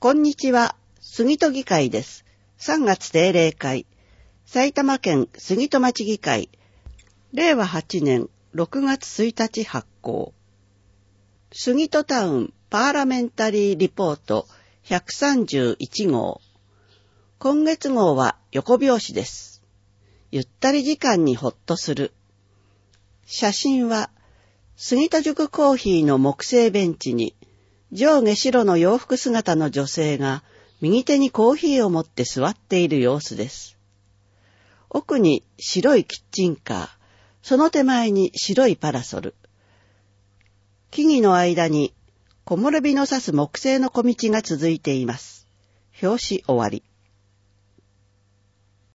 こんにちは、杉戸議会です。3月定例会、埼玉県杉戸町議会、令和8年6月1日発行。杉戸タウンパーラメンタリーリポート131号。今月号は横表紙です。ゆったり時間にほっとする。写真は、杉戸塾コーヒーの木製ベンチに、上下白の洋服姿の女性が右手にコーヒーを持って座っている様子です。奥に白いキッチンカー、その手前に白いパラソル。木々の間に木漏れ日の差す木製の小道が続いています。表紙終わり。